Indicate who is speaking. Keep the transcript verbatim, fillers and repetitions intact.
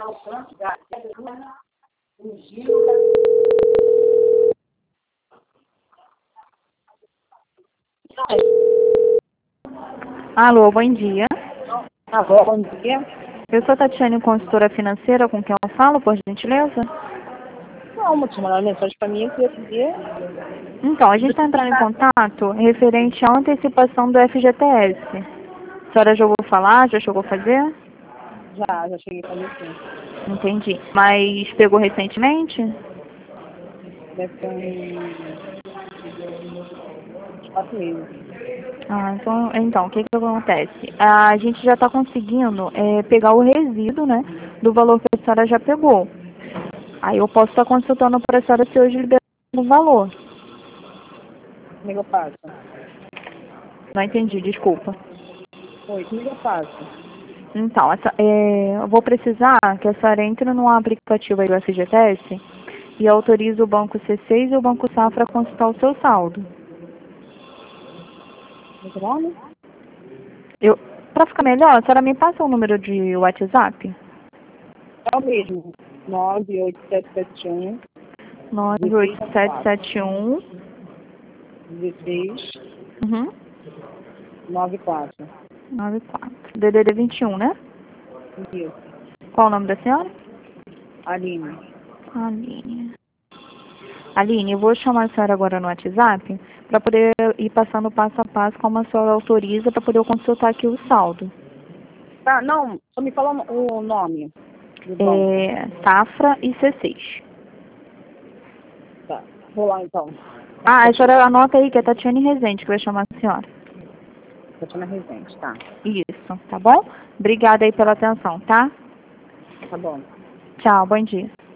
Speaker 1: Alô, bom dia.
Speaker 2: Alô, bom dia.
Speaker 1: Eu sou Tatiane, consultora financeira, com quem eu falo, por gentileza?
Speaker 2: Não, te mandaram mensagem para mim que eu queria.
Speaker 1: Então, a gente está entrando em contato referente à antecipação do F G T S. A senhora já ouviu falar? Já chegou a fazer?
Speaker 2: Já, já cheguei a fazer sim.
Speaker 1: Entendi. Mas pegou recentemente?
Speaker 2: Deve ter uns quatro meses.
Speaker 1: Ah, então, então o que que acontece? A gente já está conseguindo é, pegar o resíduo, né, do valor que a senhora já pegou. Aí eu posso estar consultando para a senhora se hoje liberar o valor.
Speaker 2: Como é que eu faço?
Speaker 1: Não entendi, desculpa.
Speaker 2: Oi, como é que eu faço?
Speaker 1: Então, essa, é, eu vou precisar que a senhora entre no aplicativo aí do F G T S e autorize o Banco C seis e o Banco Safra a consultar o seu saldo.
Speaker 2: Meu nome?
Speaker 1: Eu, para ficar melhor, a senhora me passa o número de WhatsApp?
Speaker 2: É o mesmo. nove oito sete sete um
Speaker 1: nove oito sete sete um
Speaker 2: dezesseis
Speaker 1: uhum,
Speaker 2: nove quatro.
Speaker 1: nove quatro. D D D vinte e um, né?
Speaker 2: Isso.
Speaker 1: Qual o nome da senhora?
Speaker 2: Aline.
Speaker 1: Aline. Aline, eu vou chamar a senhora agora no WhatsApp para poder ir passando passo a passo como a senhora autoriza para poder eu consultar aqui o saldo.
Speaker 2: Tá, não, só me fala o nome do banco.
Speaker 1: É, Safra e C seis.
Speaker 2: Tá, vou lá então.
Speaker 1: Ah, a senhora anota aí que é Tatiane Rezende que vai chamar a senhora.
Speaker 2: Tatiana Rezende, tá.
Speaker 1: Isso, tá bom? Obrigada aí pela atenção, tá?
Speaker 2: Tá bom.
Speaker 1: Tchau, bom dia.